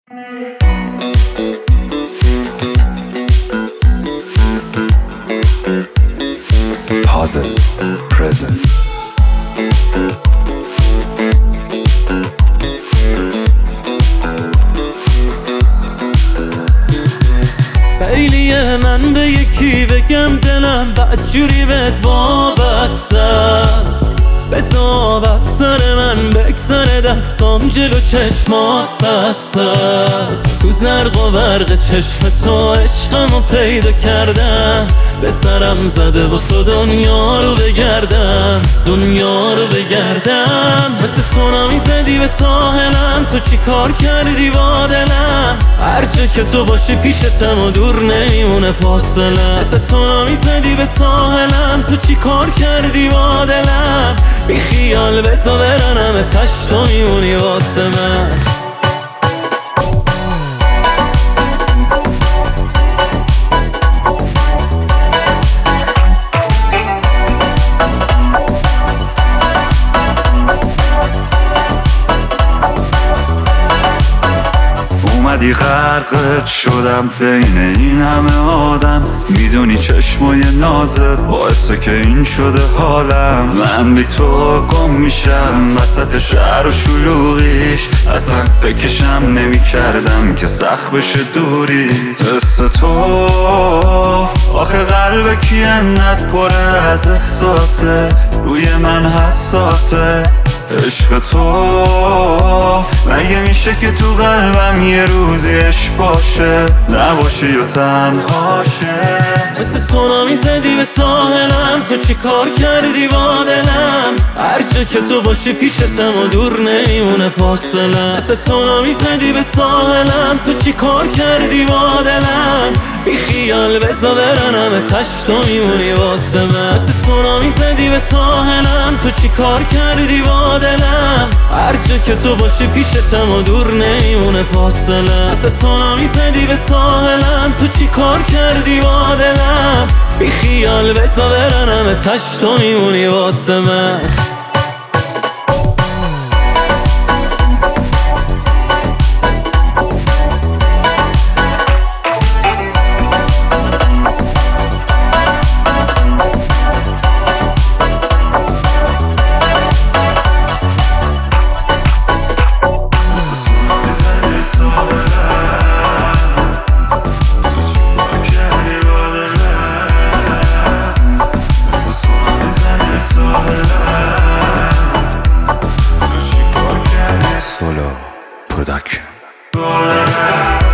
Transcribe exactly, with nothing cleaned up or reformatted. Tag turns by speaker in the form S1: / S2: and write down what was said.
S1: Puzzle Presents.
S2: خیلیه من به یکی بگم دلم بدجوری بهت وابسته است، بذار از سر من بگذره دستام جلو چشمات بسته است. تو زرق و برق چشم تو عشقمو پیدا کردم، به سرم زده با تو دنیا رو بگردم، دنیا رو بگردم. مثل سونامی زدی به ساحلم، تو چی کار کردی با دلم؟ هر جا که تو باشی پیشتم و دور نمیمونه فاصله. مثل سونامی زدی به ساحلم، تو چی کار کردی با دلم؟ بی خیال بزا برنم تشت تو میمونی واسه من.
S3: اومدی غرقت شدم بین این همه آدم، میدونی چشمای نازت باعثه که این شده حالم. من بی تو گم میشم وسط شهر و شلوغیش، اصلا بکشم نمی کردم که سخت بشه دوری. تست تو آخه قلب کی انقدر پره از احساسه، روی من حساسه. عشق تو مگه میشه که تو قلبم یه روزی عشق باشه، نباشی و تنهاشه.
S2: مثل سونامی زدی به ساحلم، تو چی کار کردی با دلم؟ هر جا که تو باشی پیشتم و دور نمیمونه فاصله. مثل سونامی زدی به ساحلم، تو چی کار کردی با دلم؟ بی خیال بزا برنم تشت تو میمونی واسه من. مثل سونامی زدی به ساحلم، تو چی کار کردی با دلم؟ هر جا که تو باشی پیشتم و دور نمیمونه فاصله. مثل سونامی زدی به ساحلم، تو چی کار کردی با دلم؟ بی خیال بزا برنم تشت تو میمونی واسه من.
S1: Solo Production.